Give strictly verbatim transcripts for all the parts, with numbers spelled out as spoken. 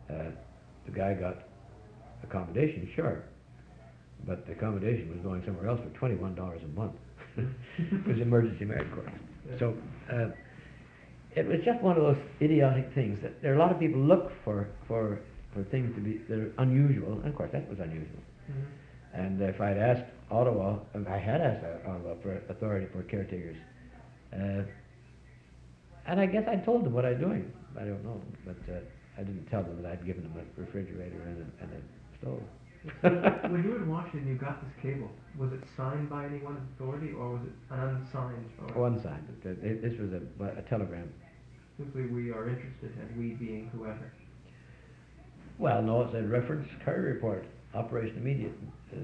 Uh, the guy got accommodation, sure, but the accommodation was going somewhere else for twenty-one dollars a month. It was emergency marriage court. Yeah. So uh, it was just one of those idiotic things that there are a lot of people look for for for things to be that are unusual, and of course that was unusual. Mm-hmm. And if I'd asked Ottawa, if I had asked Ottawa for authority for caretakers, uh, and I guess I told them what I was doing. I don't know, but uh, I didn't tell them that I'd given them a refrigerator and a, and a stove. When you were in Washington, you got this cable. Was it signed by anyone of authority, or was it an unsigned? Or Unsigned. It- it- This was a, a telegram. simply, we are interested, and we being whoever. Well, no, it said reference Curry report, Operation Immediate. Uh,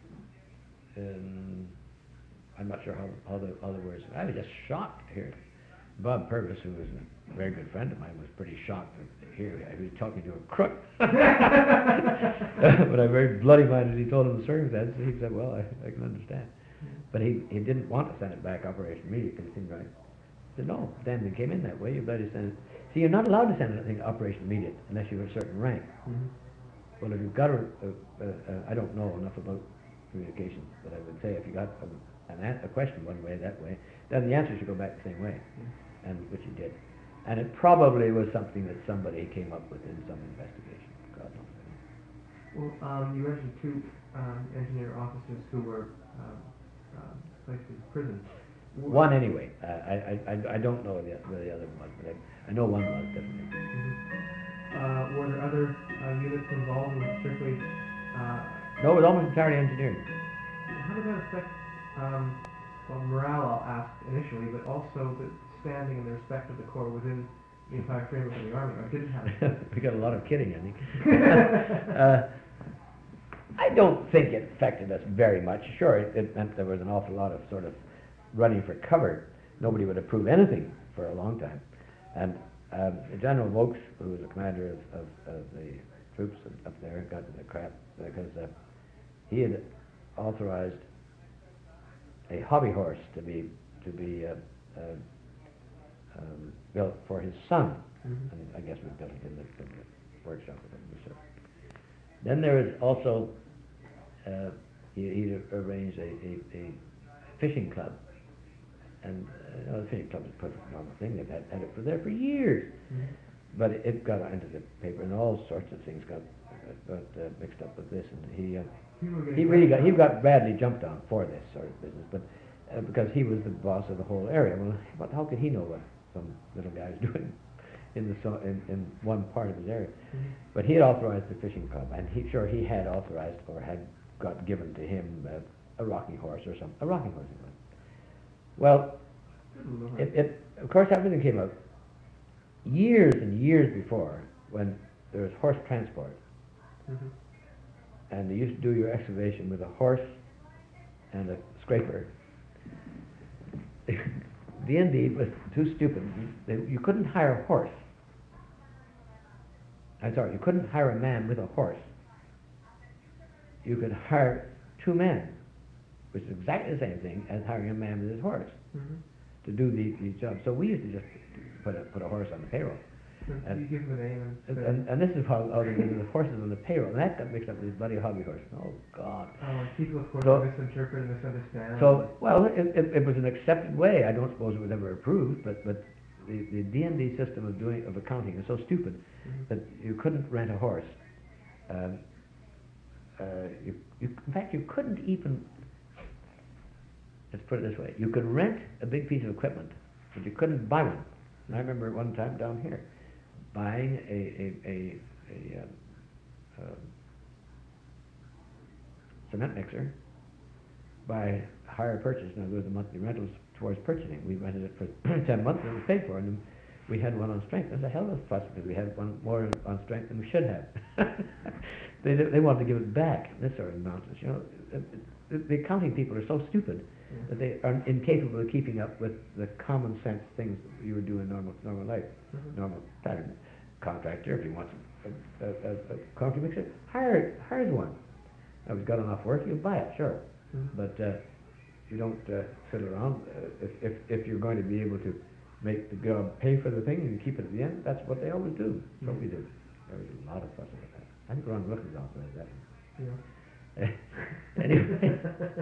um, I'm not sure how, how the other words. I was just shocked to hear it. Bob Purvis, who was a very good friend of mine, was pretty shocked to hear he was talking to a crook. But I very bloody-minded. He told him the circumstances. He said, "Well, I, I can understand." But he, he didn't want to send it back Operation Immediate because it seemed right. He said, "No, Dan, it came in that way. You better send it." See, you're not allowed to send anything to Operation Immediate unless you're a certain rank. Mm-hmm. Well, if you've got a, a, a, a, I don't know enough about communication, but I would say if you got a, an a, a question one way, that way, then the answer should go back the same way, Mm-hmm. and which he did. And it probably was something that somebody came up with in some investigation. God knows. Well, um, you mentioned two um, engineer officers who were um, um, placed in prison. W- One anyway. Uh, I, I, I- I don't know the, where the other one was, but I, I know one was definitely. Mhm. Uh, were there other uh, units involved with strictly? Uh, No, it was almost entirely engineering. how did that affect um, well, morale? I'll ask initially, but also the standing and the respect of the Corps within the entire framework of the Army. Or did it have? We got a lot of kidding, I think. uh, I don't think it affected us very much. Sure, it, it meant there was an awful lot of sort of running for cover. Nobody would approve anything for a long time. And um, General Vokes, who was the commander of, of, of the troops up there, got the crap because uh, he had authorized a hobby horse to be to be uh, uh, um, built for his son. Mhm. And I guess we built it in the, in the workshop of the research. Then there is also, uh, he, he arranged a, a, a fishing club. And uh, you know, the fishing club is a perfect normal thing. They've had, had it for there for years. Mhm. But it, it got into the paper, and all sorts of things got, got uh, mixed up with this. And he, uh, People were getting he really got, he crushed got badly jumped on for this sort of business. But uh, because he was the boss of the whole area. Well, but how could he know what some little guy was doing in the so, in, in one part of his area? Mhm. But he had authorized the fishing club, and he sure he had authorized or had got given to him uh, a rocking horse or something. A rocking horse, it was. Well, Good Lord. it, it of course everything came out years and years before when there was horse transport, Mhm. and they used to do your excavation with a horse and a scraper. The N D was too stupid. You, they, you couldn't hire a horse. I'm sorry, you couldn't hire a man with a horse. You could hire two men, which is exactly the same thing as hiring a man with his horse Mhm. to do these, these jobs. So we used to just put a, put a horse on the payroll. So And- you give them a name and. And, say, and, and this is how, how they did the horses on the payroll. And that got mixed up with these bloody hobby horses. Oh, God. Oh, and people, of course, So- misinterpret and misunderstand. So, well, it, it, it was an accepted way. I don't suppose it was ever approved, but, but the, the D and D system of doing of accounting is so stupid Mhm. that you couldn't rent a horse. Um, uh, you, you, in fact, you couldn't even, let's put it this way, you could rent a big piece of equipment, but you couldn't buy one. And I remember one time down here, buying a, a, a, a um, uh, cement mixer by hire purchase. Now, there was the monthly rentals towards purchasing. We rented it for ten months and it was paid for, and we had one on strength. It was a hell of a fuss because we had one more on strength than we should have. they, they wanted to give it back, this sort of nonsense. You know, it, it, the, the accounting people are so stupid Yeah. that they are incapable of keeping up with the common sense things that you would do in normal normal life, Mhm. normal pattern. Contractor, if he wants a, a, a, a concrete mixer, hire hires one. Now, if he's got enough work, you buy it, sure. Mhm. But uh, you don't uh, sit around. Uh, if, if if you're going to be able to make the job pay for the thing and you keep it at the end, that's what they always do. That's what we do. There was a lot of fuss about that. I think Ron Wilkins also had that one. Yeah. Anyway,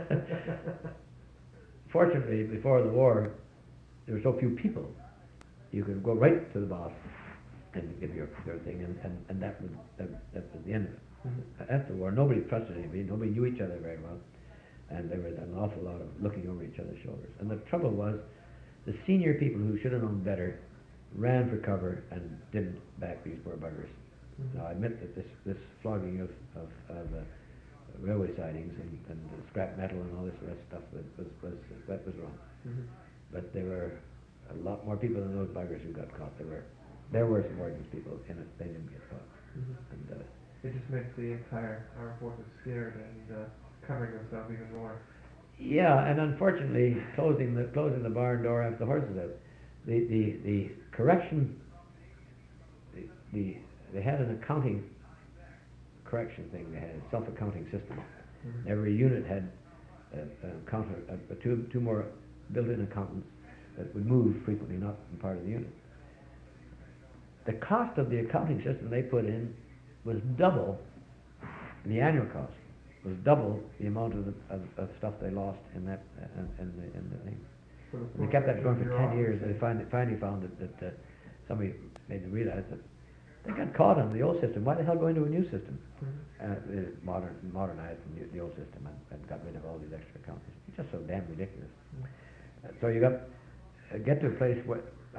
fortunately, before the war, there were so few people. You could go right to the boss and give your, your thing, and, and, and that, was, that, that was the end of it. Mm-hmm. After the war, nobody trusted anybody, nobody knew each other very well, and there was an awful lot of looking over each other's shoulders. And the trouble was, the senior people who should have known better ran for cover and didn't back these poor buggers. Mm-hmm. Now, I admit that this, this flogging of, of, of uh, railway sidings and, and the scrap metal and all this rest stuff was, was, was, that was wrong. Mm-hmm. But there were a lot more people than those buggers who got caught. There were there were some ordnance people in it. They didn't get caught. Mm-hmm. And uh, it just makes the entire armed forces scared and uh, covering themselves even more. Yeah, and unfortunately, closing the closing the barn door after the horses out. The the the correction. The, the they had an accounting correction thing. They had a self-accounting system. Mm-hmm. Every unit had a, a counter, a, a two two more built-in accountants that would move frequently, not in part of the unit. The cost of the accounting system they put in was double the annual cost. Was double the amount of, the, of, of stuff they lost in that uh, in the in the thing. So the And they kept that going for ten office. years. They finally finally found that, that uh, somebody made them realize that they got caught on the old system. Why the hell go into a new system? Mm-hmm. Uh, they modern modernized the, new, the old system and, and got rid of all these extra accountants. It's just so damn ridiculous. Mm-hmm. Uh, so you got uh, get to a place where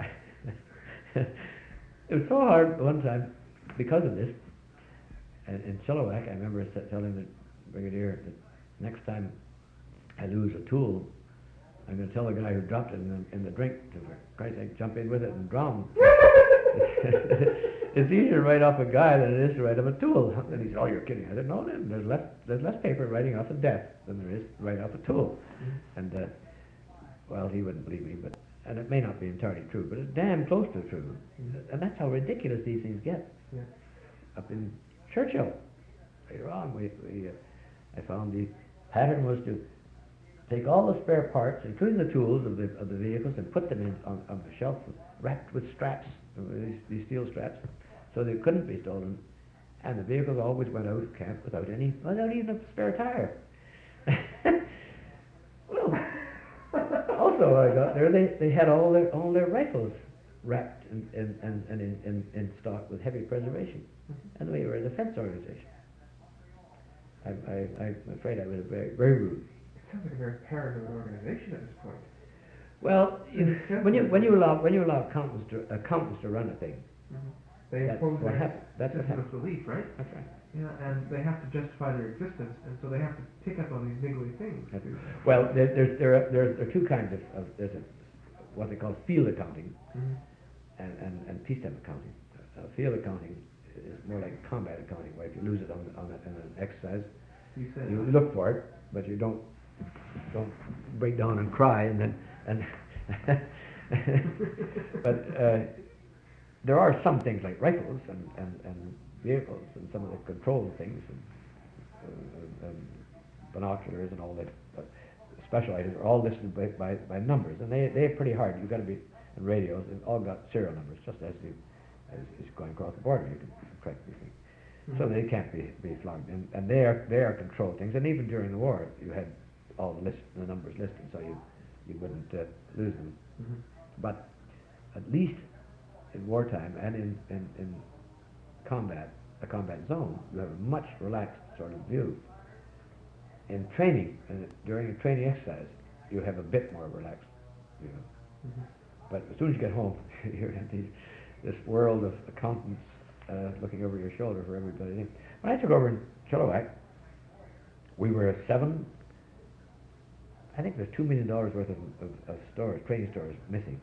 it was so hard one time because of this. And in Chilliwack, I remember s- telling the brigadier that next time I lose a tool, I'm going to tell the guy who dropped it in the, in the drink to, for Christ's sake, jump in with it and drown. It's easier to write off a guy than it is to write off a tool. And he said, "Oh, you're kidding." I said, "No, then there's less there's less paper writing off a death than there is to write off a tool." Mm-hmm. And uh, well, he wouldn't believe me, but and it may not be entirely true, but it's damn close to true. Mm-hmm. And that's how ridiculous these things get. Yeah. Up in Churchill, later on, we, we uh, I found the pattern was to take all the spare parts, including the tools of the of the vehicles, and put them in on, on the shelf, wrapped with straps, uh, these, these steel straps, so they couldn't be stolen. And the vehicles always went out of camp without any, without even a spare tire. Well, also I got there, they, they had all their all their rifles wrapped and and, and, and in, in, in stock with heavy preservation. Mm-hmm. And we were a defense organization. I, I, I'm afraid I was very, very rude. It sounds like a very paranoid organization at this point. Well, you, when you when you allow when you allow accountants to accountants to run a thing, Mm-hmm. They that's impose what their happens. That's what system happens. of belief, right? That's right. Yeah, and they have to justify their existence, and so they have to pick up on these niggly things. That's right. Well, there, there's there are, there are two kinds of, of there's a, what they call field accounting Mm-hmm. and, and, and peacetime accounting. Uh, field accounting is more like combat accounting, where if you lose it on on, a, on an exercise, You said you look for it, but you don't don't break down and cry and then and but uh, there are some things like rifles and, and, and vehicles and some of the control things and, uh, and binoculars and all that uh, special items are all listed by, by, by numbers, and they they're pretty hard. You've got to be and radios. They've all got serial numbers, just as you as, as going across the border. You can correct these things. Mm-hmm. So they can't be, be flogged, and, and they are they are controlled things. And even during the war, you had all the list the numbers listed, so you you wouldn't uh, lose them. Mm-hmm. But at least in wartime and in, in, in combat, a combat zone, you have a much relaxed sort of view. In training, and during a training exercise, you have a bit more relaxed view. Mm-hmm. But as soon as you get home, you're in these, this world of accountants uh, looking over your shoulder for everybody. When I took over in Chilliwack, we were seven, I think there's two million dollars worth of, of, of stores, training stores missing.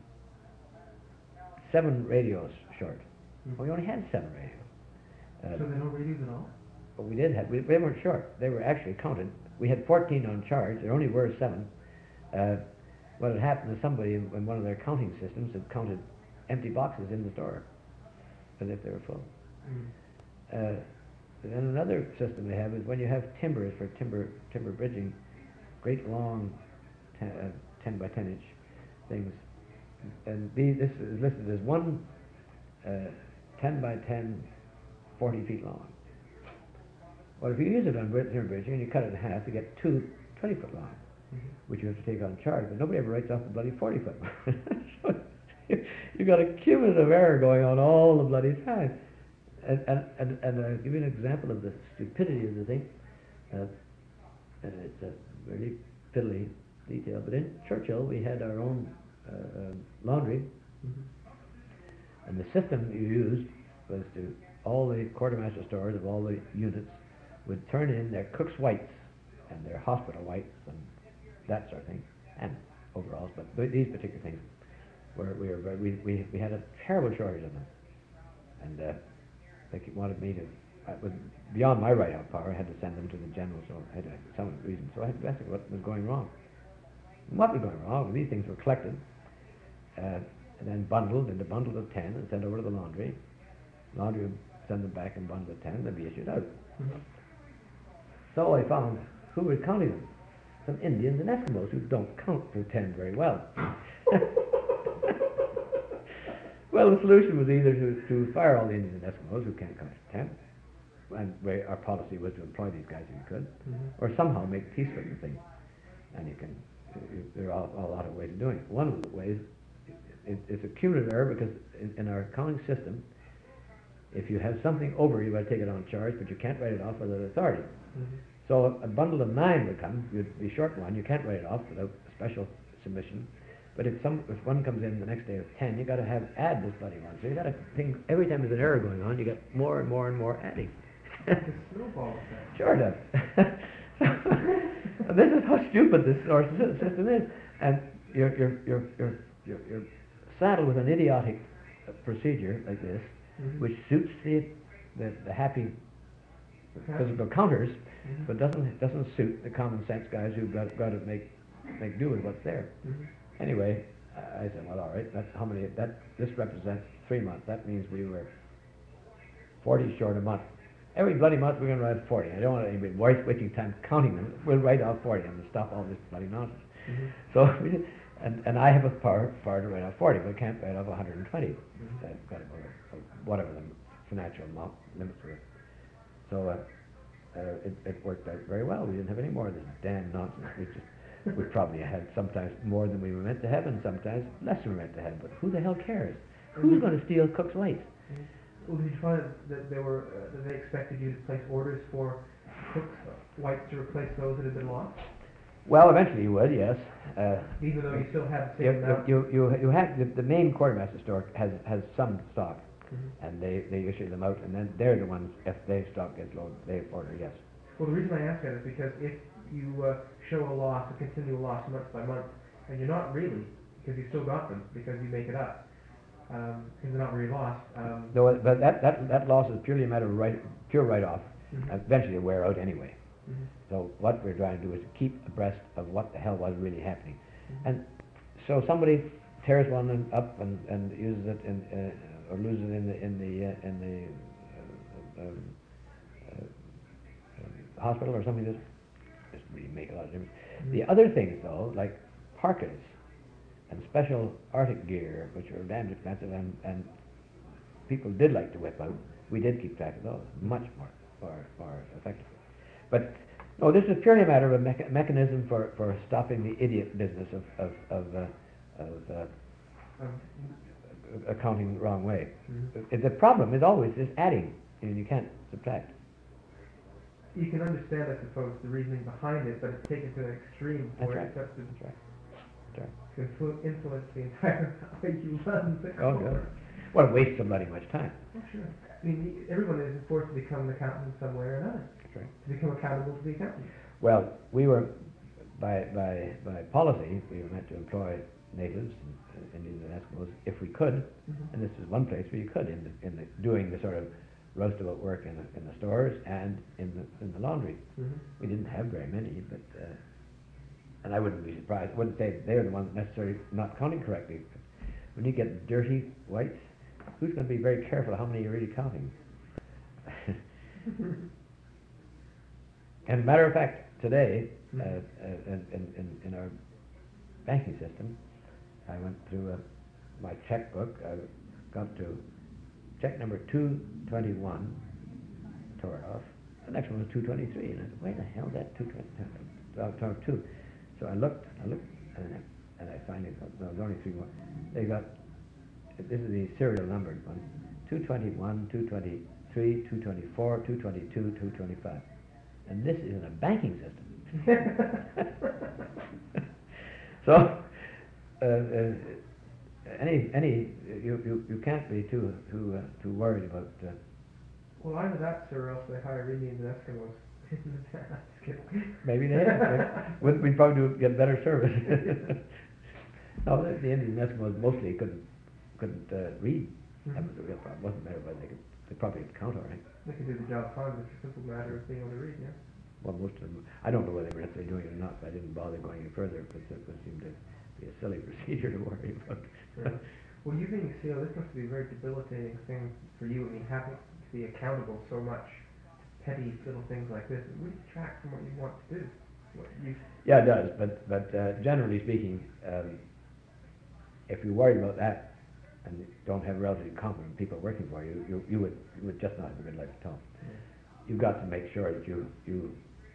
Seven radios short. Mm-hmm. Well, we only had seven radios. Uh, So there are no radios at all? but we did have, we, they weren't short. They were actually counted. We had fourteen on charge. There only were seven. Uh, what had happened is somebody in, in one of their counting systems had counted empty boxes in the store as if they were full. Mm. Uh, then another system they have is when you have timbers for timber timber bridging, great long ten, uh, ten by ten inch things, and these, this is listed as one uh, ten by ten forty feet long. Well, if you use it on Bridge Bridge and you cut it in half, you get two twenty foot long, Mm-hmm. which you have to take on charge. But nobody ever writes off the bloody forty foot one. So you've got a cumulative error going on all the bloody time. And and and, and I'll give you an example of the stupidity of the thing. Uh, and it's a really fiddly detail. But in Churchill, we had our own uh, uh, laundry. Mm-hmm. And the system you used was to, all the quartermaster stores of all the units would turn in their cook's whites and their hospital whites and that sort of thing, and overalls, but th- these particular things were, we, were, we, we, we had a terrible shortage of them. And uh, they wanted me to, uh, it was beyond my write-out power, I had to send them to the general, so I had to, some reason, so I had to ask what was going wrong. And what was going wrong? Well, these things were collected, uh, and then bundled into bundles of ten and sent over to the laundry. Laundry would send them back in bundles of ten and they'd be issued out. Mm-hmm. So I found who was counting them. Some Indians and Eskimos who don't count to ten very well. Well, the solution was either to, to fire all the Indians and Eskimos who can't count to ten, and we, our policy was to employ these guys if you could, Mm-hmm. or somehow make peace with the thing. And you can, you, there are a lot of ways of doing it. One of the ways, it, it's a cumulative error because in, in our accounting system, if you have something over, you've got to take it on charge, but you can't write it off without authority. Mm-hmm. So a, a bundle of nine would come, you'd be short one, you can't write it off without a special submission. But if some, if one comes in the next day with ten, you got to have add this bloody one. So you got to think every time there's an error going on, you get more and more and more adding. It's a snowball effect. Sure does. And this is how stupid this source system is. And you're you're you're you're you're, you're saddled with an idiotic uh, procedure like this, Mm-hmm. which suits the the, the happy Okay. physical counters, Mm-hmm. but doesn't doesn't suit the common sense guys who've got, got to make make do with what's there. Mm-hmm. Anyway, I said, well, all right, that's how many. That this represents three months. That means we were forty short a month. Every bloody month we're going to write forty. I don't want anybody wasting time counting them. We'll write off forty and stop all this bloody nonsense. Mm-hmm. So, we did, and and I have a power power to write off forty, but I can't write off one hundred twenty. Mm-hmm. I've got about a, a, whatever the financial amount limits were. So. Uh, Uh, it, it worked out very well. We didn't have any more of this damn nonsense. We just, we probably had sometimes more than we were meant to have, and sometimes less than we were meant to have. But who the hell cares? Who's going to steal Cook's whites? Mm-hmm. Well, did you find that they were uh, that they expected you to place orders for Cook's whites to replace those that had been lost, Well, eventually you would, yes. Uh, even though you still had the you, same amount? you, you, you have the, the main quartermaster store has has some stock, Mm-hmm. and they, they issue them out, and then they're the ones, if their stock gets low, they order, yes. Well, the reason I ask that is because if you uh, show a loss, a continual loss month by month, and you're not really, because you still got them, because you make it up, um, because they're not really lost. Um, No, but that, that, that loss is purely a matter of write, pure write-off. Mhm. Eventually they wear out anyway. Mhm. So what we're trying to do is to keep abreast of what the hell was really happening. Mhm. And so somebody tears one and up and, and uses it in, uh, or loses it in the, in the, uh, in the uh, um, uh, hospital or something. That doesn't really make a lot of difference. Mhm. The other things though, like parkas and special Arctic gear, which are damned expensive, and, and people did like to whip out, we did keep track of those much more, more, more effectively. But no, this is purely a matter of a mecha- mechanism for, for stopping the idiot business of, of, of, uh, of uh, Um, accounting the wrong way. Mhm. Uh, The problem is always this adding, and you can't subtract. You can understand, I suppose, the reasoning behind it, but it's taken to an extreme That's where right. it starts to, That's right. That's right. to influ- influence the entire way you run the Oh, core. good. Well, it wastes so bloody much time. Oh, sure. I mean, y- everyone is forced to become an accountant in some way or another, That's right. to become accountable to the accountant. Well, we were, by, by, by policy, we were meant to employ natives, and, uh, Indians and Eskimos, if we could, Mhm. and this is one place where you could, in the, in the, doing the sort of roustabout work in the, in the stores and in the, in the laundry. Mhm. We didn't have very many, but, uh, and I wouldn't be surprised, I wouldn't say they're the ones necessarily not counting correctly. But when you get dirty whites, who's going to be very careful how many you're really counting? And matter of fact, today, uh, uh, in, in, in our banking system, I went through uh, my checkbook. I got to check number two twenty-one, tore it off. The next one was two twenty-three, and I said, where the hell is that two twenty, uh, two? So I looked, I looked, and I, and I finally thought, no, there's only three more. They got, this is the serial numbered one, two twenty-one, two twenty-three, two twenty-four, two twenty-two, two twenty-five. And this is in a banking system. So, uh, uh, any, any, you, you, you can't be too, too, uh, too worried about, uh, Well, either that, sir, or else they hire Indians and Eskimos. Just kidding. maybe they have, would we probably do, get better service. No, the, the Indian Eskimos mostly couldn't, couldn't, uh, read. Mhm. That was the real problem, it wasn't better, but they could, they probably could count all right. They can do the job fine, it's a simple matter of being able to read, yeah. Well, most of them, I don't know whether they were necessarily doing it or not, but I didn't bother going any further, because it would seem to be a silly procedure to worry about. Right. Well, you being a C E O, this must be a very debilitating thing for you. I mean, having to be accountable so much to petty little things like this. It really detracts from what you want to do. What you Yeah, it does, but, but uh, generally speaking, um, if you worry about that and you don't have relatively competent people working for you, you, you would, you would just not have a good life at all. Yeah. You've got to make sure that you, you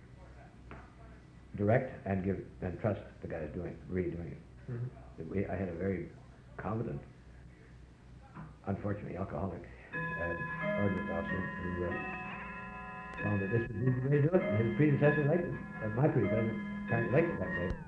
direct and give, and trust the guys doing, really doing it. Mm-hmm. We, I had a very competent, unfortunately alcoholic, uh, ordnance officer who uh, found that this was the easy way to do it, and his predecessor liked it, and my predecessor kind of liked it that way.